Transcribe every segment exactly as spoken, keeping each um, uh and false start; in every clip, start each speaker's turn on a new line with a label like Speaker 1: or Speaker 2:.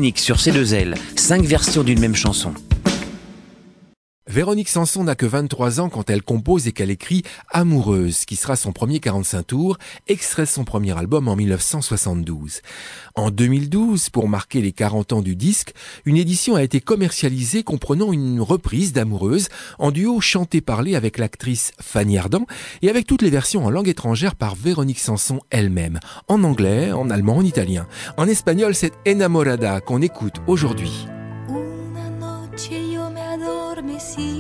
Speaker 1: unique sur C deux L, cinq versions d'une même chanson.
Speaker 2: Véronique Sanson n'a que vingt-trois ans quand elle compose et qu'elle écrit Amoureuse, qui sera son premier quarante-cinq tours, extrait de son premier album en dix-neuf cent soixante-douze. En deux mille douze, pour marquer les quarante ans du disque, une édition a été commercialisée comprenant une reprise d'Amoureuse en duo chanté-parlé avec l'actrice Fanny Ardant et avec toutes les versions en langue étrangère par Véronique Sanson elle-même, en anglais, en allemand, en italien. En espagnol, c'est Enamorada qu'on écoute aujourd'hui.
Speaker 3: Sí,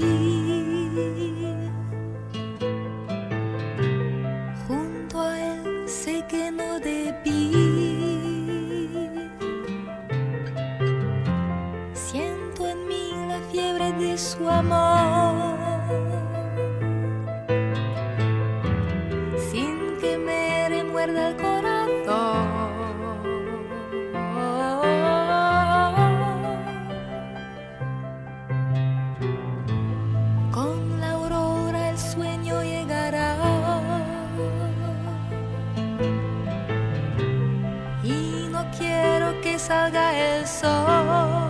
Speaker 3: junto a él sé que no debí. Siento en mí la fiebre de su amor, sin que me remuerda el corazón. Salga el sol,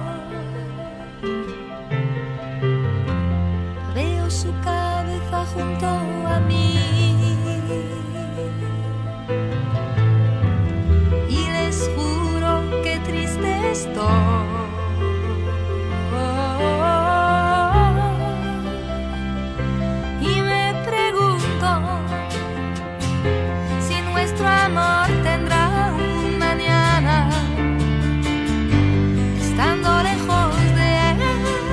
Speaker 3: veo su cabeza junto a mí y les juro que triste estoy. Y me pregunto si nuestro amor tendrá un mañana. Estando lejos de él,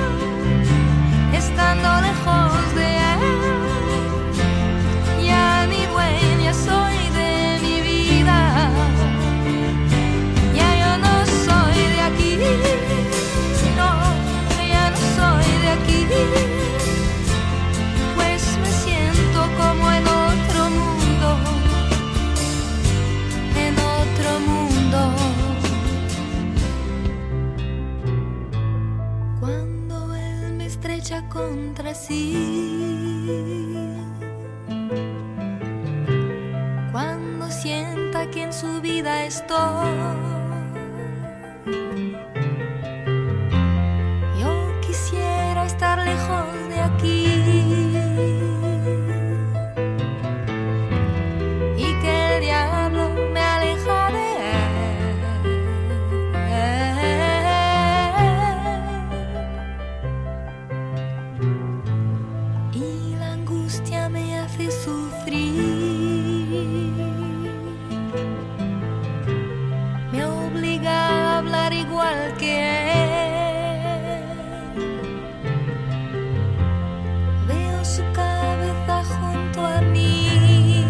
Speaker 3: estando lejos de él, ya ni dueña soy de mi vida, ya yo no soy de aquí, no, ya no soy de aquí, pues me siento como en otro mundo, en otro mundo. Estrecha contra sí, cuando sienta que en su vida estoy, yo quisiera estar lejos de aquí y que el diablo me aleja de igual que él. Veo su cabeza junto a mí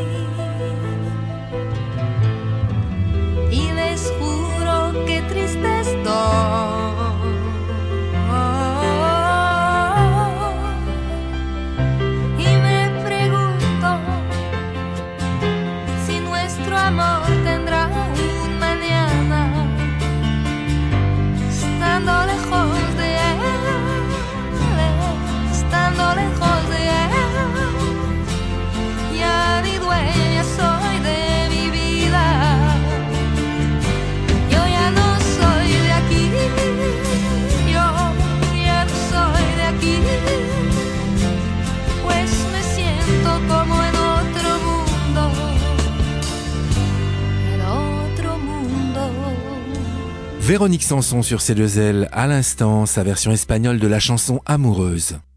Speaker 3: y les juro que triste estoy. Y me pregunto si nuestro amor tendrá un mañana. Estando lejos de él, estando lejos de él, ya ni dueña soy de mi vida, yo ya no soy de aquí, yo ya no soy de aquí, pues me siento como en otro mundo, en otro mundo.
Speaker 2: Véronique Sanson sur C deux L, à l'instant, sa version espagnole de la chanson Amoureuse.